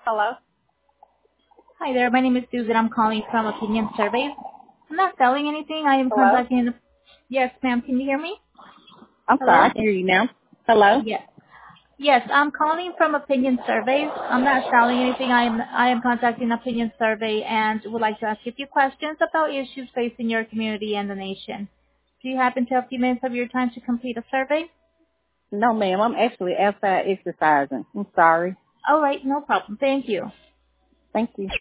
Hello? Hi there. My name is Susan. I'm calling from Opinion Surveys. I'm not selling anything. I am Hello? contacting. Yes, ma'am. Can you hear me? I'm sorry, Hello? I can hear you now. Hello? Yes. Yes, I'm calling from Opinion Surveys. I'm not selling anything. I am contacting Opinion Survey and would like to ask you a few questions about issues facing your community and the nation. Do you happen to have a few minutes of your time to complete a survey? No, ma'am, I'm actually outside exercising. I'm sorry. All right, no problem. Thank you. Thank you.